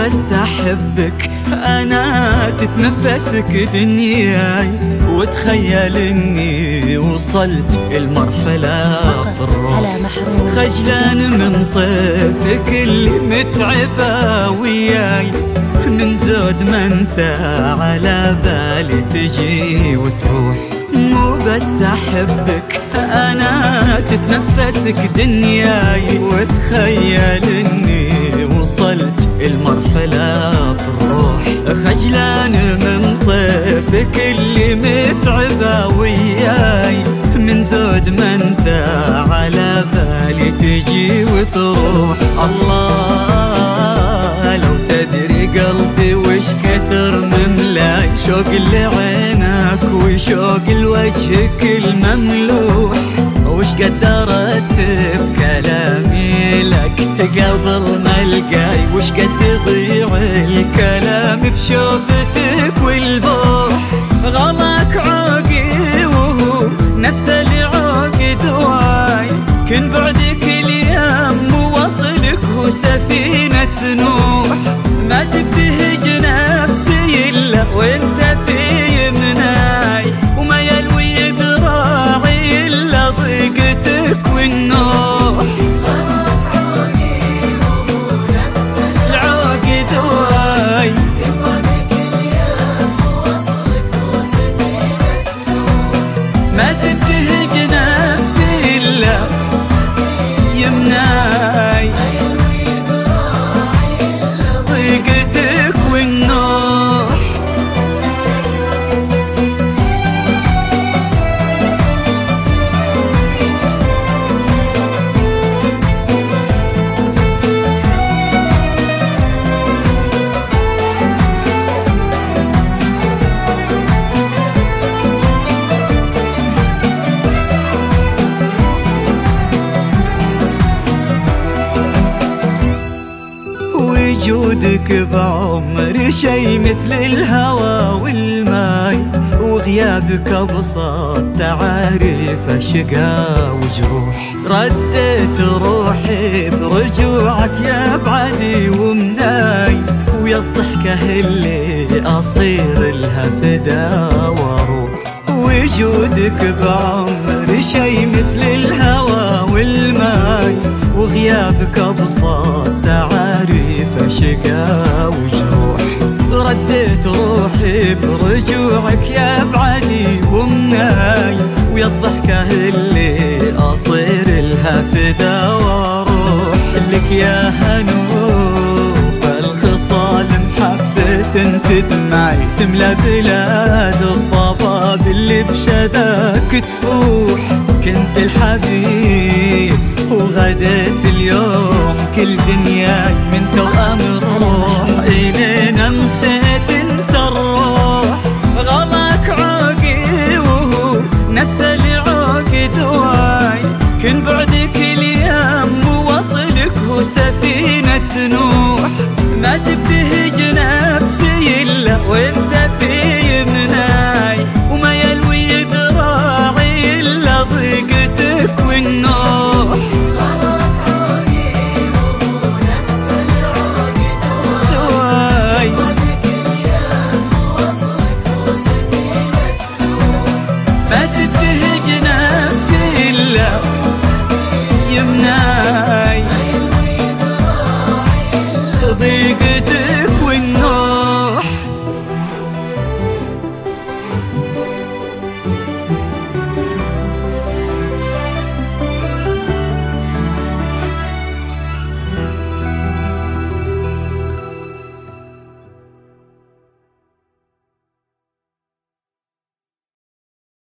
بس أحبك أنا تتنفسك دنياي، وتخيل إني وصلت المرحلة في الروح. خجلان من طيفك اللي متعبة وياي، من زود ما انت على بالي تجي وتروح. مو بس أحبك أنا تتنفسك دنياي، وتخيل إني وصلت المرحلة في الروح. خجلان من طيفك اللي متعبة وياي، من زود ما انت على بالي تجي وتروح. الله لو تدري قلبي وش كثر مملاي، شوق لعينك وشوق لوجهك المملوح، وش قدرت بكلامي لك قبل ما القاي، وش قد تضيع الكلام بشوفتك والبوح. غلاك عوقي وهو نفس اللي عوقد واي، كن بعدك اليم ووصلك هو سفينة نوح. ما تبتهج نفسي إلا وانت في يمناي، وما يلوي ذراعي إلا ضيقتك والنوح. العوقد واي ما تبتهج نفسي إلا يمناي، ضيقتك والنوح. وجودك بعمري شي مثل الهوى والماي، وغيابك أبسط تعاريف شقا وجروح. رديت روحي برجوعك يا بعدي ومناي، ويا الضحكة اللي أصير لها فدا واروح. وجودك بعمري شي مثل الهوى والماي، وغيابك أبسط تعاريف شقا وجروح. رديت روحي برجوعك يا بعدي ومناي، ويا الضحكة اللي أصير لها فدا واروح. لك يا هنوف الخصال محبة تدمعي، تملى بلاد الضباب اللي بشذاك تفوح.